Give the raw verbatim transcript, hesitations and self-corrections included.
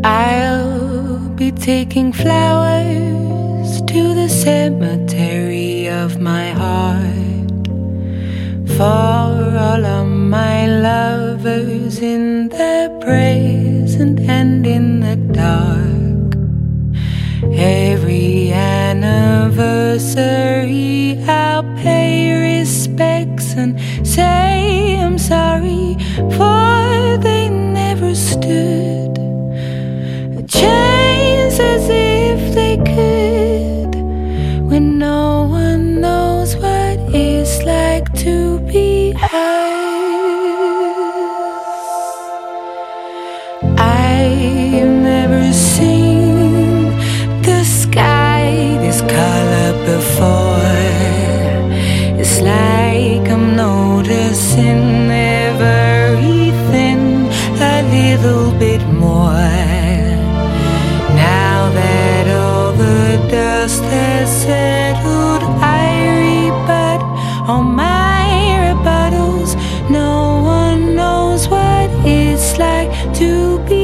I'll be taking flowers to the cemetery of my heart, for all of my lovers in the present and in the dark. Every anniversary I'll pay respects and say I'm sorry, for they never stood a chance as if they could, when no one knows what it's like to be us. I've never seen the sky this color before. It's like I'm noticing everything a little bit more, now that all the dust has settled. I rebut all my rebuttals. No one knows what it's like to be